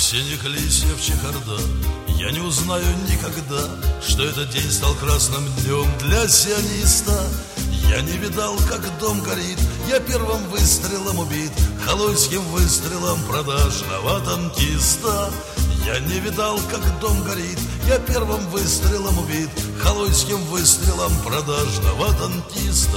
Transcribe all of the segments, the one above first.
осенних листьев чехарда. Я не узнаю никогда, что этот день стал красным днем для сиониста. Я не видал, как дом горит, я первым выстрелом убит, халуйским выстрелом продажного танкиста. Я не видал, как дом горит, я первым выстрелом убит, халуйским выстрелом продажного танкиста.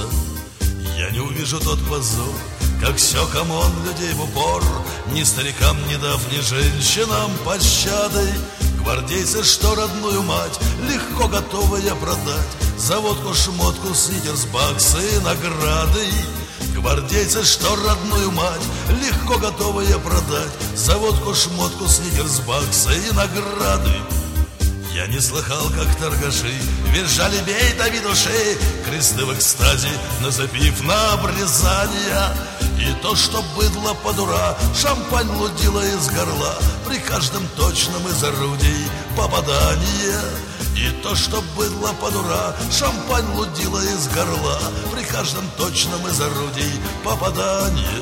Я не увижу тот позор, как сёк ОМОН людей в упор, ни старикам не дав, ни женщинам пощады. Гвардейцы, что родную мать легко готовые продать за водку-шмотку, сникерс, баксы и награды. Гвардейцы, что родную мать легко готовые продать за водку-шмотку, сникерс, баксы и награды. Я не слыхал, как торгаши визжали «бей, дави души», кресты в экстазе, назапив на обрезания. И то, что быдло под ура, шампань лудило из горла при каждом точном из орудий попадание. И то, что быдло под ура, шампань лудило из горла при каждом точном из орудий попадание.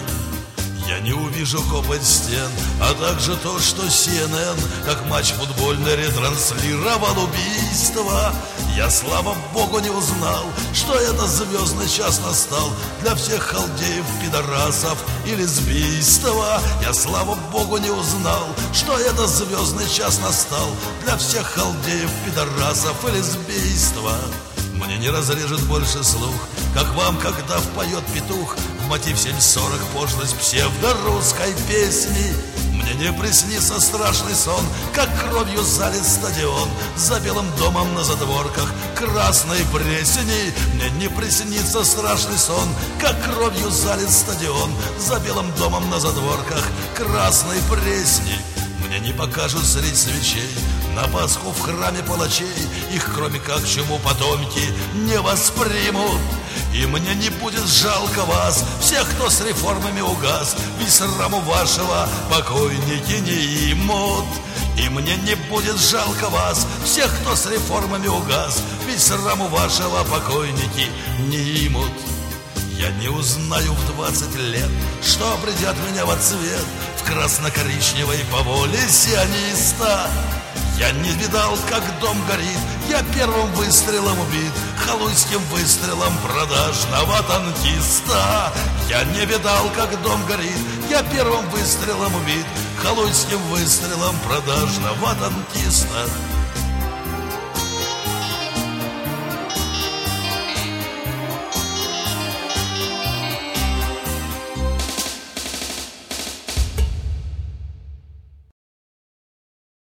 Я не увижу копоть стен, а также то, что CNN, как матч футбольный, ретранслировал убийство. Я, слава богу, не узнал, что это звездный час настал для всех халдеев, пидорасов и лесбийства. Я, слава богу, не узнал, что это звездный час настал для всех халдеев, пидорасов и лесбийства. Мне не разрежет больше слух, как вам, когда впоет петух в мотив 7:40 пошлость псевдорусской песни. Мне не приснится страшный сон, как кровью залит стадион за Белым домом на задворках красной плесени. Мне не приснится страшный сон, как кровью залит стадион за Белым домом на задворках красной плесени. Мне не покажут средь свечей на Пасху в храме палачей, их кроме как чему потомки не воспримут. И мне не будет жалко вас, всех, кто с реформами угас, ведь сраму вашего покойники не имут. И мне не будет жалко вас, всех, кто с реформами угас, ведь сраму вашего покойники не имут. Я не узнаю в 20 лет, что придет меня во цвет в красно-коричневой по воле сиониста. Я не видал, как дом горит, я первым выстрелом убит, халуйским выстрелом продажного танкиста. Я не видал, как дом горит, я первым выстрелом убит, халуйским выстрелом продажного танкиста.